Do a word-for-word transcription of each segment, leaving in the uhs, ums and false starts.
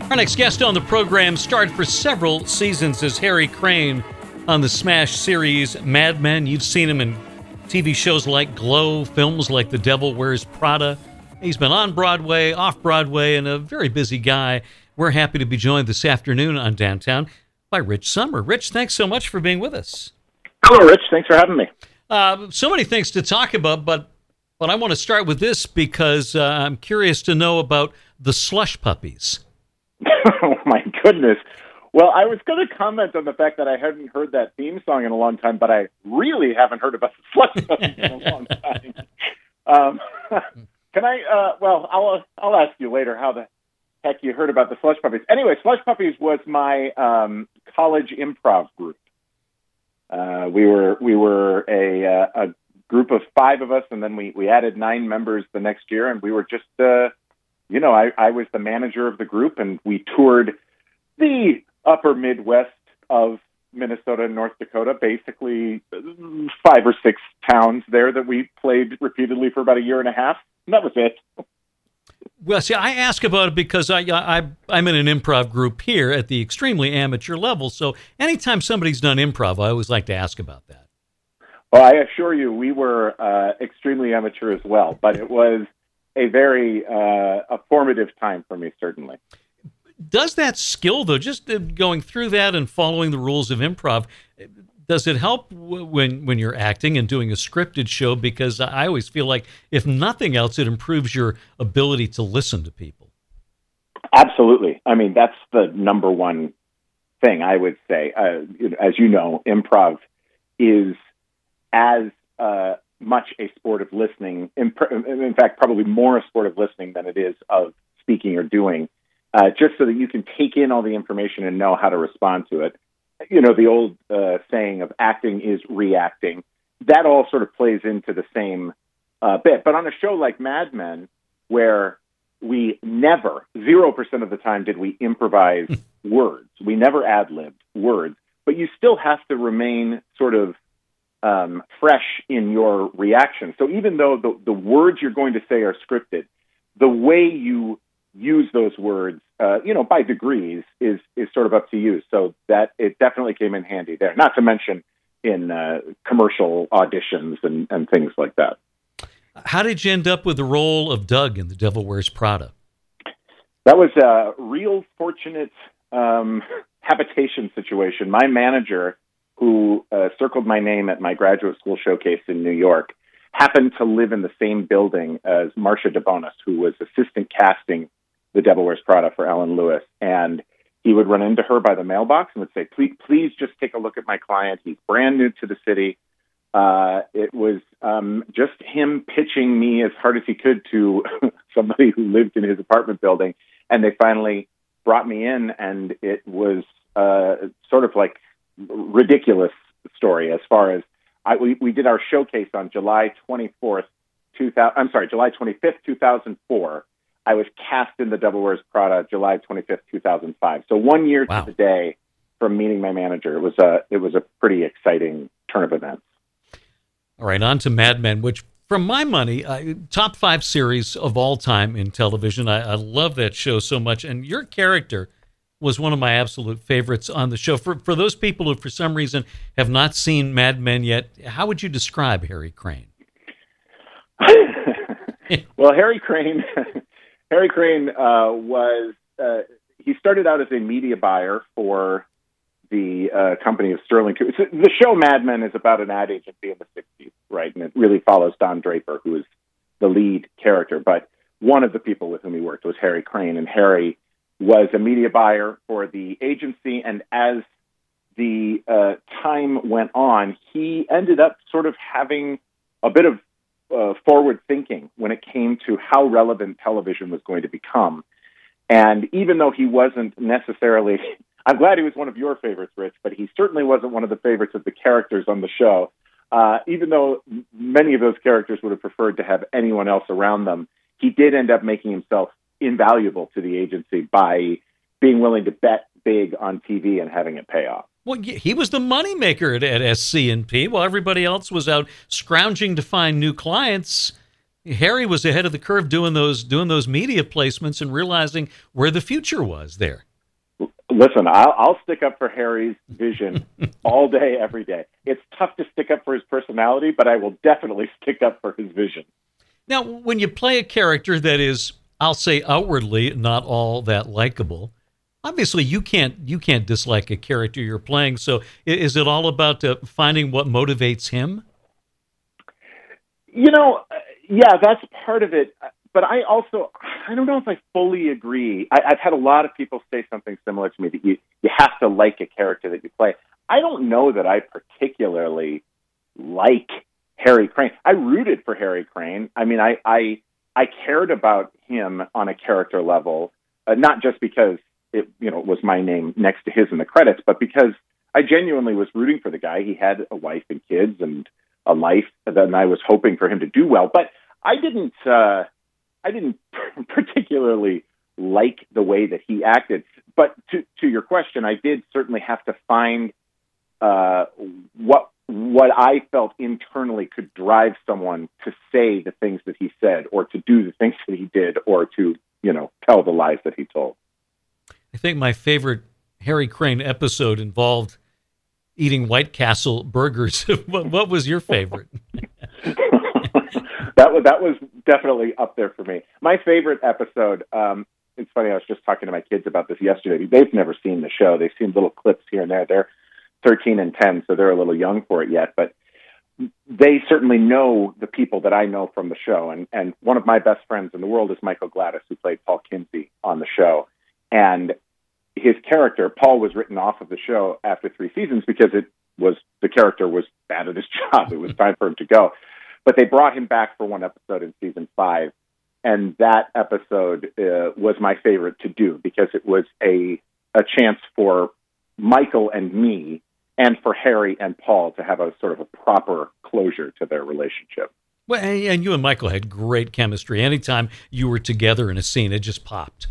Our next guest on the program starred for several seasons as Harry Crane on the smash series Mad Men. You've seen him in T V shows like Glow, films like The Devil Wears Prada. He's been on Broadway, off Broadway, and a very busy guy. We're happy to be joined this afternoon on Downtown by Rich Sommer. Rich, thanks so much for being with us. Hello, Rich. Thanks for having me. Uh, so many things to talk about, but but I want to start with this because uh, I'm curious to know about the Slush Puppies. Oh, my goodness. Well, I was going to comment on the fact that I hadn't heard that theme song in a long time, but I really haven't heard about the Slush Puppies in a long time. Um, can I, uh, well, I'll, I'll ask you later how the heck you heard about the Slush Puppies. Anyway, Slush Puppies was my um, college improv group. Uh, we were we were a, uh, a group of five of us, and then we, we added nine members the next year, and we were just... Uh, You know, I, I was the manager of the group, and we toured the upper Midwest of Minnesota and North Dakota, basically five or six towns there that we played repeatedly for about a year and a half. And that was it. Well, see, I ask about it because I, I, I'm in an improv group here at the extremely amateur level. So anytime somebody's done improv, I always like to ask about that. Well, I assure you, we were uh, extremely amateur as well, but it was a very uh, a formative time for me, certainly. Does that skill, though, just uh, going through that and following the rules of improv, does it help w- when when you're acting and doing a scripted show? Because I always feel like, if nothing else, it improves your ability to listen to people. Absolutely. I mean, that's the number one thing I would say. Uh, as you know, improv is as... Uh, much a sport of listening, in, in fact, probably more a sport of listening than it is of speaking or doing, uh, just so that you can take in all the information and know how to respond to it. You know, the old uh, saying of acting is reacting. That all sort of plays into the same uh, bit. But on a show like Mad Men, where we never, zero percent of the time did we improvise words. We never ad-libbed words. But you still have to remain sort of Um, fresh in your reaction. So even though the, the words you're going to say are scripted, the way you use those words, uh, you know, by degrees is is sort of up to you. So that it definitely came in handy there. Not to mention in uh, commercial auditions and, and things like that. How did you end up with the role of Doug in The Devil Wears Prada? That was a real fortunate um, habitation situation. My manager, who uh, circled my name at my graduate school showcase in New York, happened to live in the same building as Marcia DeBonis, who was assistant casting The Devil Wears Prada for Ellen Lewis. And he would run into her by the mailbox and would say, please, please just take a look at my client. He's brand new to the city. Uh, it was um, just him pitching me as hard as he could to somebody who lived in his apartment building. And they finally brought me in, and it was uh, sort of like ridiculous story as far as I, we, we did our showcase on July twenty-fourth, two thousand, I'm sorry, July twenty-fifth, two thousand four. I was cast in The Devil Wears Prada July twenty-fifth, two thousand five. So one year wow. to the day from meeting my manager. It was a, it was a pretty exciting turn of events. All right, on to Mad Men, which, from my money, uh, top five series of all time in television. I, I love that show so much. And your character was one of my absolute favorites on the show. For for those people who, for some reason, have not seen Mad Men yet, how would you describe Harry Crane? Well, Harry Crane, Harry Crane uh, was, uh, he started out as a media buyer for the uh, company of Sterling. The show Mad Men is about an ad agency in the sixties, right? And it really follows Don Draper, who is the lead character. But one of the people with whom he worked was Harry Crane, and Harry was a media buyer for the agency, and as the uh, time went on, he ended up sort of having a bit of uh, forward thinking when it came to how relevant television was going to become. And even though he wasn't necessarily, I'm glad he was one of your favorites, Rich, but he certainly wasn't one of the favorites of the characters on the show. Uh, even though many of those characters would have preferred to have anyone else around them, he did end up making himself invaluable to the agency by being willing to bet big on T V and having it pay off. Well, he was the moneymaker at, at S C and P while everybody else was out scrounging to find new clients. Harry was ahead of the curve doing those doing those media placements and realizing where the future was there. Listen, I'll, I'll stick up for Harry's vision all day, every day. It's tough to stick up for his personality, but I will definitely stick up for his vision. Now, when you play a character that is, I'll say outwardly, not all that likable, obviously you can't you can't dislike a character you're playing. So is it all about uh, finding what motivates him? You know, yeah, that's part of it. But I also, I don't know if I fully agree. I, I've had a lot of people say something similar to me, that you, you have to like a character that you play. I don't know that I particularly like Harry Crane. I rooted for Harry Crane. I mean, I I, I cared about him on a character level, uh, not just because it you know was my name next to his in the credits, but because I genuinely was rooting for the guy. He had a wife and kids and a life, and I was hoping for him to do well. But I didn't. Uh, I didn't particularly like the way that he acted. But to, to your question, I did certainly have to find uh, what what I felt internally could drive someone to say the things that he said, or to do the things that he did, or to, you know, tell the lies that he told. I think my favorite Harry Crane episode involved eating White Castle burgers. what, what was your favorite? That was that was definitely up there for me. My favorite episode. Um, it's funny. I was just talking to my kids about this yesterday. They've never seen the show. They've seen little clips here and there. They're thirteen and ten, so they're a little young for it yet. But they certainly know the people that I know from the show. And and one of my best friends in the world is Michael Gladys, who played Paul Kinsey on the show. And his character, Paul, was written off of the show after three seasons because it was the character was bad at his job. It was time for him to go. But they brought him back for one episode in season five, and that episode uh, was my favorite to do because it was a a chance for Michael and me, and for Harry and Paul to have a sort of a proper closure to their relationship. Well, and you and Michael had great chemistry. Anytime you were together in a scene, it just popped.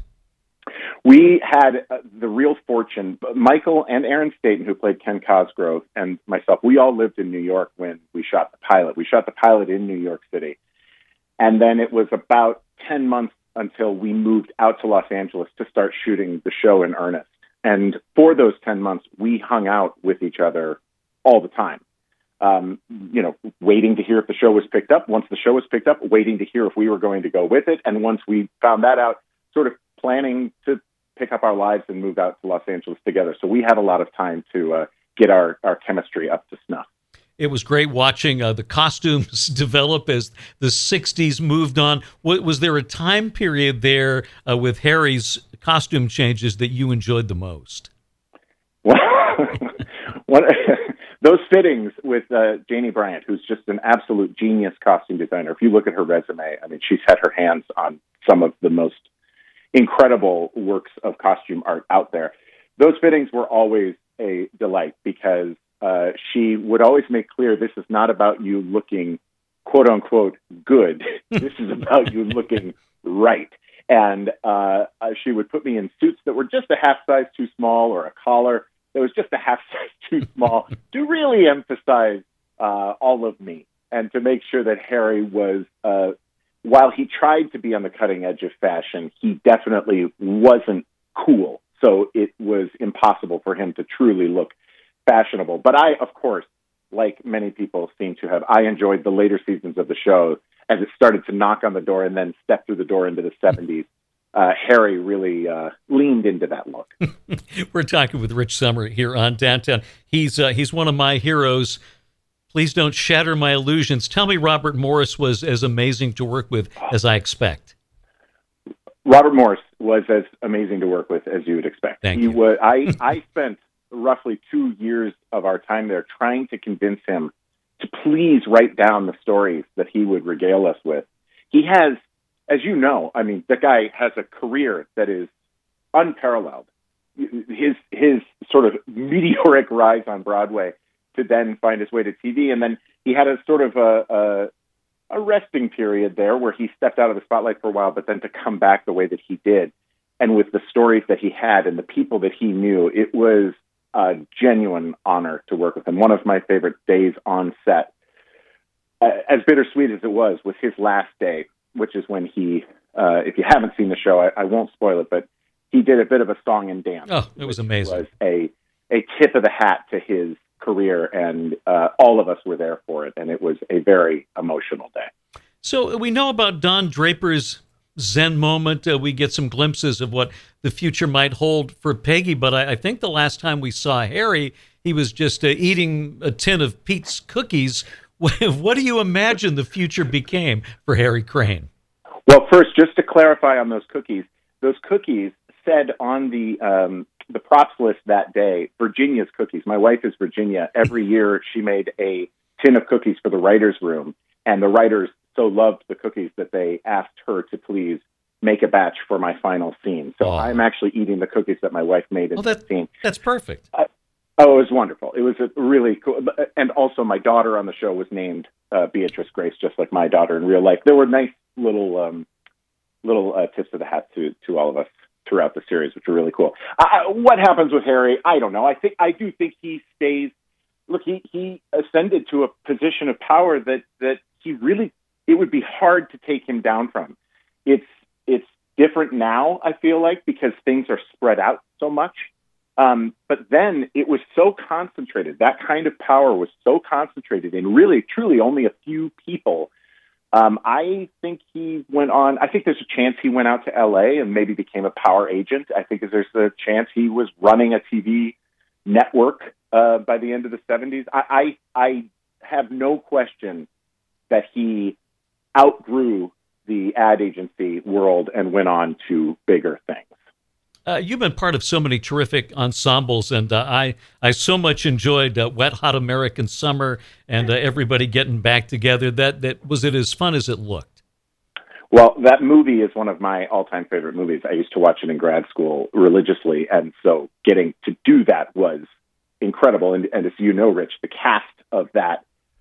We had uh, the real fortune. Michael and Aaron Staten, who played Ken Cosgrove, and myself, we all lived in New York when we shot the pilot. We shot the pilot in New York City. And then it was about ten months until we moved out to Los Angeles to start shooting the show in earnest. And for those ten months, we hung out with each other all the time. Um, you know, waiting to hear if the show was picked up. Once the show was picked up, waiting to hear if we were going to go with it. And once we found that out, sort of planning to pick up our lives and move out to Los Angeles together. So we had a lot of time to uh, get our, our chemistry up to snuff. It was great watching uh, the costumes develop as the sixties moved on. Was, was there a time period there uh, with Harry's costume changes that you enjoyed the most? Well, what, those fittings with uh, Janie Bryant, who's just an absolute genius costume designer. If you look at her resume, I mean, she's had her hands on some of the most incredible works of costume art out there. Those fittings were always a delight because uh, she would always make clear this is not about you looking quote unquote good. This is about you looking right. And uh, she would put me in suits that were just a half size too small, or a collar that was just a half size too small, to really emphasize uh, all of me and to make sure that Harry was uh, while he tried to be on the cutting edge of fashion, he definitely wasn't cool. So it was impossible for him to truly look fashionable. But I, of course, like many people seem to have, I enjoyed the later seasons of the show as it started to knock on the door and then step through the door into the seventies. Uh, Harry really uh, leaned into that look. We're talking with Rich Sommer here on Downtown. He's uh, he's one of my heroes. Please don't shatter my illusions. Tell me Robert Morris was as amazing to work with as I expect. Robert Morris was as amazing to work with as you would expect. Thank he you. Was, I, I spent roughly two years of our time there trying to convince him to please write down the stories that he would regale us with. He has, as you know, I mean, the guy has a career that is unparalleled. His, his sort of meteoric rise on Broadway to then find his way to T V. And then he had a sort of a, a, a resting period there where he stepped out of the spotlight for a while, but then to come back the way that he did. And with the stories that he had and the people that he knew, it was a genuine honor to work with him. One of my favorite days on set. as bittersweet as it was, was his last day, which is when he, uh, if you haven't seen the show, I, I won't spoil it, but he did a bit of a song and dance. Oh, it was amazing. It was a, a tip of the hat to his career, and uh, all of us were there for it, and it was a very emotional day. So we know about Don Draper's Zen moment. Uh, we get some glimpses of what the future might hold for Peggy, but I, I think the last time we saw Harry, he was just uh, eating a tin of Pete's cookies. What do you imagine the future became for Harry Crane? Well, first, just to clarify on those cookies, those cookies said on the um, the props list that day, Virginia's cookies. My wife is Virginia. Every year she made a tin of cookies for the writer's room, and the writers so loved the cookies that they asked her to please make a batch for my final scene. So oh. I'm actually eating the cookies that my wife made in oh, that, that scene. That's perfect. I, oh, it was wonderful. It was a really cool. And also my daughter on the show was named uh, Beatrice Grace, just like my daughter in real life. There were nice little um, little uh, tips of the hat to, to all of us throughout the series, which were really cool. Uh, what happens with Harry? I don't know. I think I do think he stays. Look, he, he ascended to a position of power that, that he really, it would be hard to take him down from. It's it's different now, I feel like, because things are spread out so much. Um, but then it was so concentrated. That kind of power was so concentrated in really, truly only a few people. Um, I think he went on, I think there's a chance he went out to L A and maybe became a power agent. I think there's a chance he was running a T V network uh, by the end of the seventies. I, I, I have no question that he outgrew the ad agency world and went on to bigger things. Uh, you've been part of so many terrific ensembles, and uh, I I so much enjoyed uh, Wet Hot American Summer and uh, everybody getting back together. That that was it as fun as it looked? Well, that movie is one of my all-time favorite movies. I used to watch it in grad school religiously, and so getting to do that was incredible. And, and as you know, Rich, the cast of that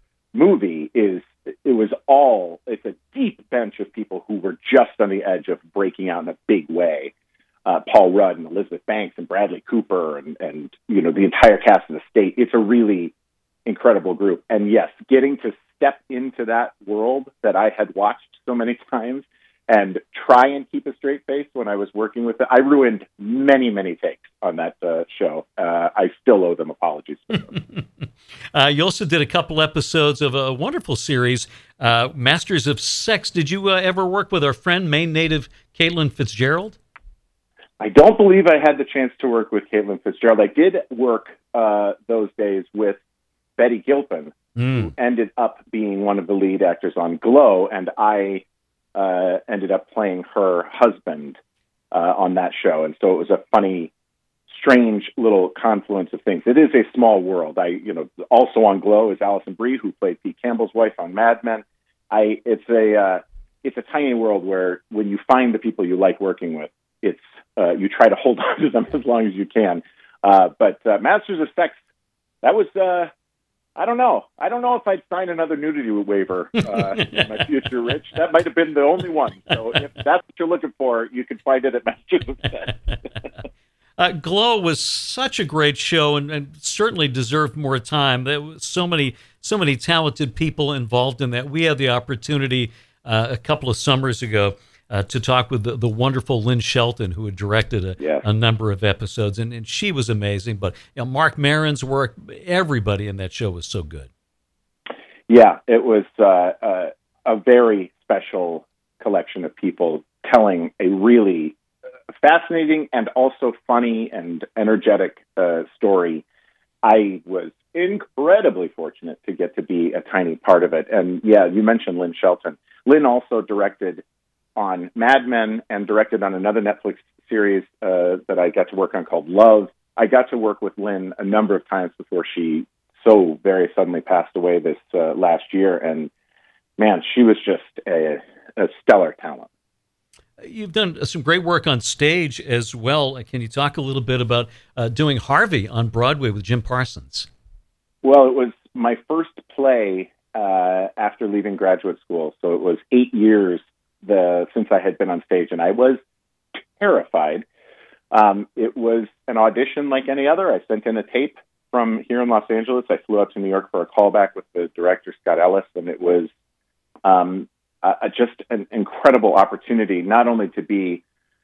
movie is, it was all, it's a deep bench of people who were just on the edge of breaking out in a big way. Uh, Paul Rudd and Elizabeth Banks and Bradley Cooper and, and, you know, the entire cast of The State. It's a really incredible group. And yes, getting to step into that world that I had watched so many times and try and keep a straight face when I was working with it. I ruined many, many takes on that uh, show. Uh, I still owe them apologies for those. uh, you also did a couple episodes of a wonderful series, uh, Masters of Sex. Did you uh, ever work with our friend, Maine native Caitlin Fitzgerald? I don't believe I had the chance to work with Caitlin Fitzgerald. I did work uh, those days with Betty Gilpin, mm. who ended up being one of the lead actors on Glow, and I uh, ended up playing her husband uh, on that show. And so it was a funny, strange little confluence of things. It is a small world. I, you know, also on Glow is Alison Brie, who played Pete Campbell's wife on Mad Men. I, it's a, uh, it's a tiny world where when you find the people you like working with, it's uh, you try to hold on to them as long as you can. Uh, but uh, Masters of Sex, that was, uh, I don't know. I don't know if I'd sign another nudity waiver uh, in my future, Rich. That might have been the only one. So if that's what you're looking for, you can find it at Masters of Sex. uh, Glow was such a great show and, and certainly deserved more time. There was so many, so many talented people involved in that. We had the opportunity uh, a couple of summers ago Uh, to talk with the, the wonderful Lynn Shelton, who had directed a, yes. a number of episodes, and, and she was amazing. But you know, Mark Maron's work, everybody in that show was so good. Yeah, it was uh, uh, a very special collection of people telling a really fascinating and also funny and energetic uh, story. I was incredibly fortunate to get to be a tiny part of it. And yeah, you mentioned Lynn Shelton. Lynn also directed on Mad Men and directed on another Netflix series uh, that I got to work on called Love. I got to work with Lynn a number of times before she so very suddenly passed away this uh, last year. And man, she was just a, a stellar talent. You've done some great work on stage as well. Can you talk a little bit about uh, doing Harvey on Broadway with Jim Parsons? Well, it was my first play uh, after leaving graduate school. So it was eight years The, since I had been on stage, and I was terrified. Um, it was an audition like any other. I sent in a tape from here in Los Angeles. I flew out to New York for a callback with the director, Scott Ellis, and it was um, uh, just an incredible opportunity, not only to be,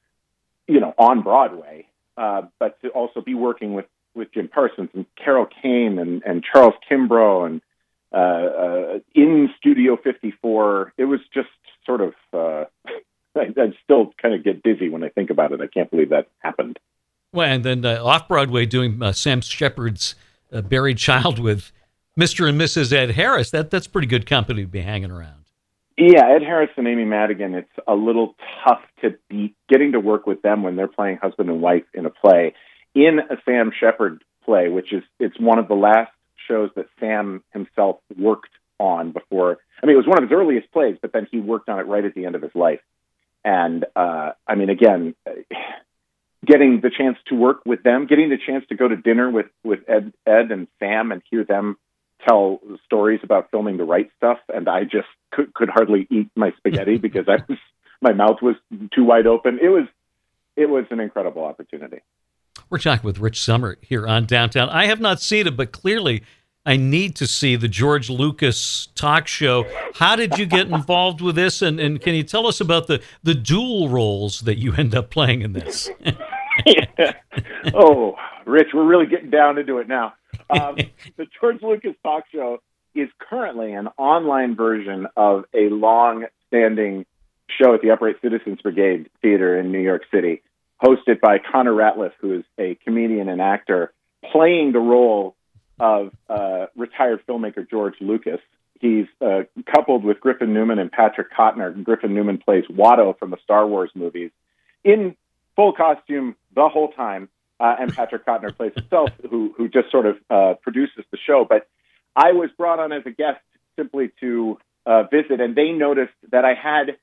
you know, on Broadway, uh, but to also be working with, with Jim Parsons and Carol Kane and, and Charles Kimbrough and uh, uh, in Studio fifty-four. It was just sort of, uh, I, I still kind of get dizzy when I think about it. I can't believe that happened. Well, and then uh, off-Broadway doing uh, Sam Shepard's uh, Buried Child with Mister and Missus Ed Harris. That That's pretty good company to be hanging around. Yeah, Ed Harris and Amy Madigan, it's a little tough to beat getting to work with them when they're playing husband and wife in a play. In a Sam Shepard play, which is, it's one of the last shows that Sam himself worked on before. I mean, it was one of his earliest plays, but then he worked on it right at the end of his life. And, uh, I mean, again, getting the chance to work with them, getting the chance to go to dinner with, with Ed, Ed and Sam and hear them tell stories about filming the right stuff. And I just could, could hardly eat my spaghetti because I was, my mouth was too wide open. It was, it was an incredible opportunity. We're talking with Rich Sommer here on Downtown. I have not seen it, but clearly I need to see the George Lucas talk show. How did you get involved with this? And, and can you tell us about the, the dual roles that you end up playing in this? Yeah. Oh, Rich, we're really getting down into it now. Um, the George Lucas talk show is currently an online version of a long-standing show at the Upright Citizens Brigade Theater in New York City, hosted by Connor Ratliff, who is a comedian and actor, playing the role of uh, retired filmmaker George Lucas. He's uh, coupled with Griffin Newman and Patrick Kottner. Griffin Newman plays Watto from the Star Wars movies in full costume the whole time, uh, and Patrick Kottner plays himself, who who just sort of uh, produces the show. But I was brought on as a guest simply to uh, visit, and they noticed that I had.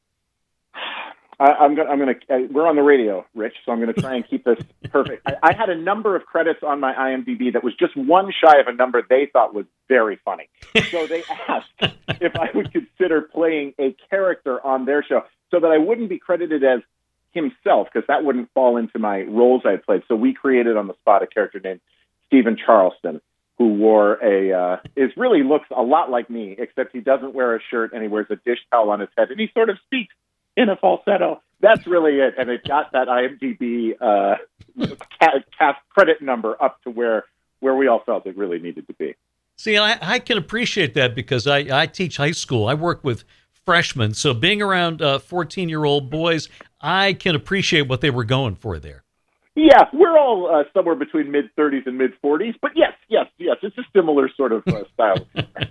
I, I'm going. I'm going to. Uh, we're on the radio, Rich, so I'm going to try and keep this perfect. I, I had a number of credits on my IMDb that was just one shy of a number they thought was very funny. So they asked if I would consider playing a character on their show, so that I wouldn't be credited as himself, because that wouldn't fall into my roles I played. So we created on the spot a character named Stephen Charleston, who wore a. Uh, is really looks a lot like me, except he doesn't wear a shirt and he wears a dish towel on his head, and he sort of speaks in a falsetto. That's really it. And it got that IMDb uh, cast credit number up to where where we all felt it really needed to be. See, I, I can appreciate that because I, I teach high school. I work with freshmen. So being around uh, fourteen-year-old boys, I can appreciate what they were going for there. Yeah, we're all uh, somewhere between mid-thirties and mid-forties. But yes, yes, yes, it's a similar sort of uh, style.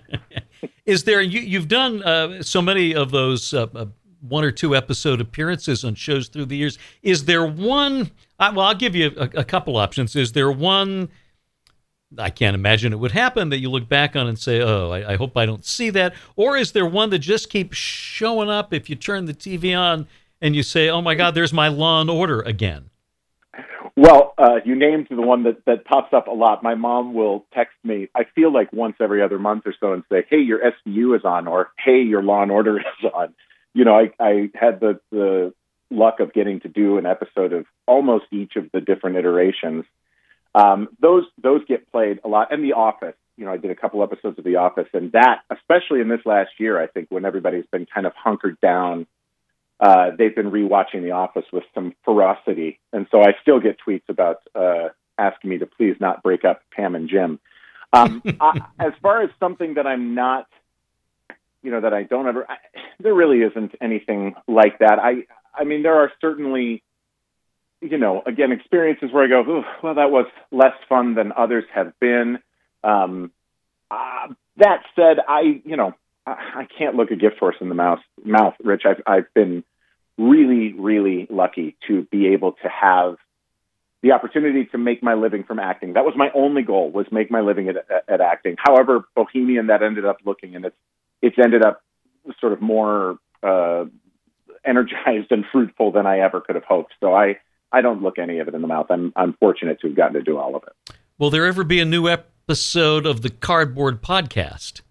Is there, you, you've done uh, so many of those uh, uh, one or two episode appearances on shows through the years. Is there one, uh, well, I'll give you a, a couple options. Is there one, I can't imagine it would happen, that you look back on and say, oh, I, I hope I don't see that? Or is there one that just keeps showing up if you turn the T V on and you say, oh my God, there's my Law and Order again? Well, uh, you named the one that, that pops up a lot. My mom will text me, I feel like once every other month or so, and say, hey, your S V U is on, or hey, your Law and Order is on. You know, I, I had the, the luck of getting to do an episode of almost each of the different iterations. Um, those those get played a lot. And The Office, you know, I did a couple episodes of The Office, and that, especially in this last year, I think when everybody's been kind of hunkered down, uh, they've been rewatching The Office with some ferocity. And so I still get tweets about uh, asking me to please not break up Pam and Jim. Um, I, as far as something that I'm not, you know, that I don't ever, I, there really isn't anything like that. I, I mean, there are certainly, you know, again, experiences where I go, ooh, well, that was less fun than others have been. Um, uh, that said, I, you know, I, I can't look a gift horse in the mouth, mouth, Rich. I've, I've been really, really lucky to be able to have the opportunity to make my living from acting. That was my only goal, was make my living at, at, at acting. However bohemian that ended up looking, and it's, it's ended up sort of more uh, energized and fruitful than I ever could have hoped. So I, I don't look any of it in the mouth. I'm I'm fortunate to have gotten to do all of it. Will there ever be a new episode of the Cardboard Podcast?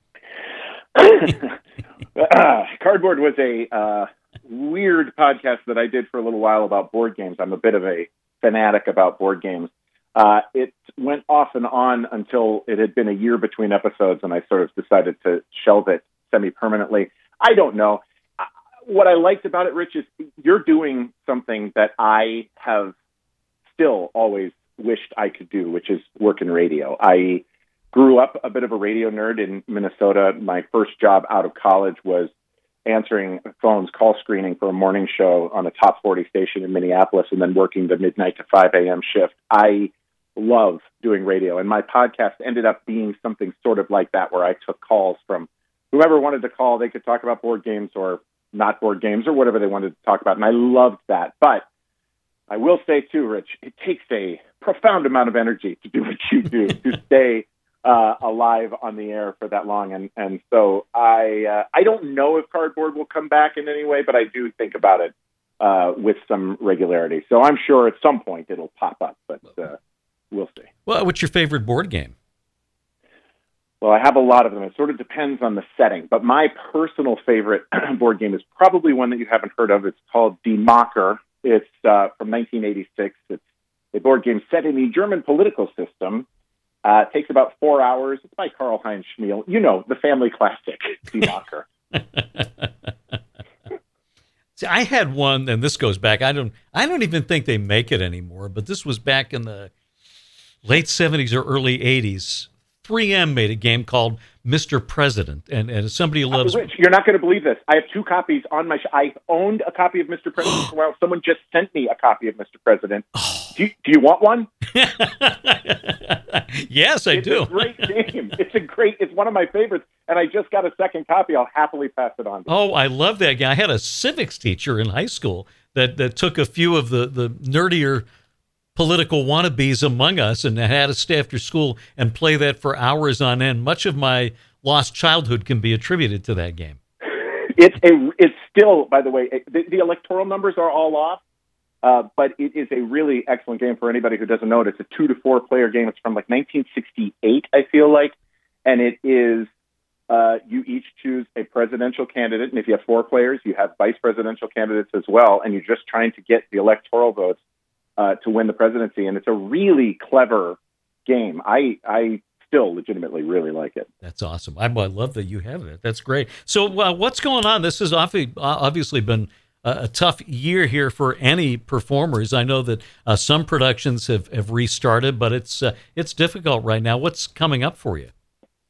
uh, Cardboard was a uh, weird podcast that I did for a little while about board games. I'm a bit of a fanatic about board games. Uh, it went off and on until it had been a year between episodes, and I sort of decided to shelve it semi-permanently. I don't know. What I liked about it, Rich, is you're doing something that I have still always wished I could do, which is work in radio. I grew up a bit of a radio nerd in Minnesota. My first job out of college was answering phones, call screening for a morning show on a top forty station in Minneapolis, and then working the midnight to five a.m. shift. I love doing radio, and my podcast ended up being something sort of like that, where I took calls from whoever wanted to call. They could talk about board games or not board games or whatever they wanted to talk about, and I loved that. But I will say, too, Rich, it takes a profound amount of energy to do what you do, to stay uh, alive on the air for that long. And, and so I uh, I don't know if cardboard will come back in any way, but I do think about it uh, with some regularity. So I'm sure at some point it'll pop up, but uh, we'll see. Well, what's your favorite board game? Well, I have a lot of them. It sort of depends on the setting, but my personal favorite board game is probably one that you haven't heard of. It's called Die Macher. It's uh, from nineteen eighty-six. It's a board game set in the German political system. Uh, it takes about four hours. It's by Karl-Heinz Schmiel. You know, the family classic, Die Macher. See, I had one, and this goes back. I don't, I don't even think they make it anymore. But this was back in the late seventies or early eighties. three M made a game called Mister President, and, and as somebody who loves... Oh, Rich, you're not going to believe this. I have two copies on my... Sh- I owned a copy of Mister President for a while. Someone just sent me a copy of Mister President. Oh. Do, you, do you want one? Yes, I it's do. It's a great game. It's a great... It's one of my favorites, and I just got a second copy. I'll happily pass it on to you. Oh, I love that game. I had a civics teacher in high school that, that took a few of the, the nerdier political wannabes among us and had us stay after school and play that for hours on end. Much of my lost childhood can be attributed to that game. It's a, it's still, by the way, the, the electoral numbers are all off, uh, but it is a really excellent game for anybody who doesn't know it. It's a two to four player game. It's from like nineteen sixty-eight, I feel like, and it is uh, you each choose a presidential candidate, and if you have four players, you have vice presidential candidates as well, and you're just trying to get the electoral votes Uh, to win the presidency, and it's a really clever game. I I still legitimately really like it. That's awesome. I, I love that you have it. That's great. So uh, what's going on? This has obviously been a, a tough year here for any performers. I know that uh, some productions have, have restarted, but it's uh, it's difficult right now. What's coming up for you?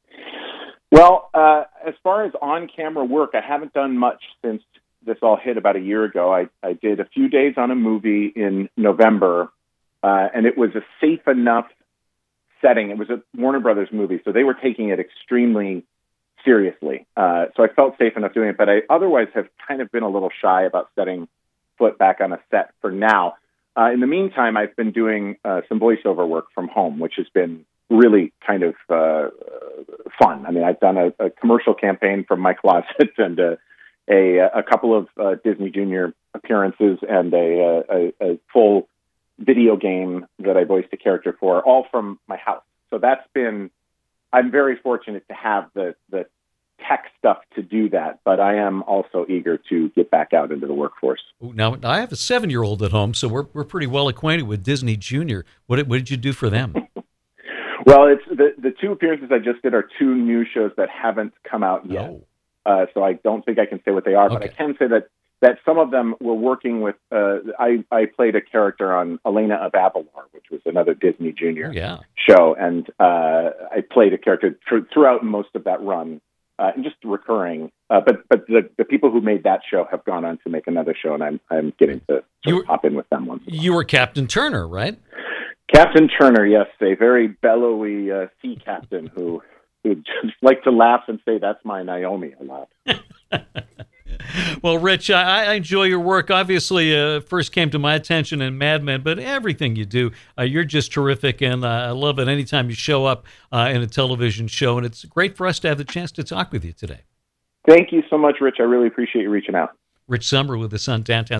Well, uh, as far as on-camera work, I haven't done much since this all hit about a year ago. I, I did a few days on a movie in November, uh, and it was a safe enough setting. It was a Warner Brothers movie, so they were taking it extremely seriously. Uh, so I felt safe enough doing it, but I otherwise have kind of been a little shy about setting foot back on a set for now. Uh, in the meantime, I've been doing uh, some voiceover work from home, which has been really kind of uh, fun. I mean, I've done a, a commercial campaign from my closet and uh, A, a couple of uh, Disney Junior appearances and a, a, a full video game that I voiced a character for, all from my house. So that's been, I'm very fortunate to have the, the tech stuff to do that, but I am also eager to get back out into the workforce. Now, I have a seven-year-old at home, so we're we're pretty well acquainted with Disney Junior. What did, what did you do for them? Well, it's the, the two appearances I just did are two new shows that haven't come out yet. Oh. Uh, so I don't think I can say what they are, Okay. but I can say that, that some of them were working with, uh, I, I played a character on Elena of Avalor, which was another Disney Junior Oh, yeah. show, and uh, I played a character tr- throughout most of that run, uh, and just recurring. Uh, but but the, the people who made that show have gone on to make another show, and I'm I'm getting to sort You of hop in with them once in a while. You were Captain Turner, right? Captain Turner, yes, a very bellowy uh, sea captain who who just like to laugh and say, "That's my Naomi" a lot. Well, Rich, I, I enjoy your work. Obviously, uh, first came to my attention in Mad Men, but everything you do, uh, you're just terrific, and uh, I love it anytime you show up uh, in a television show, and it's great for us to have the chance to talk with you today. Thank you so much, Rich. I really appreciate you reaching out. Rich Sommer with us on Downtown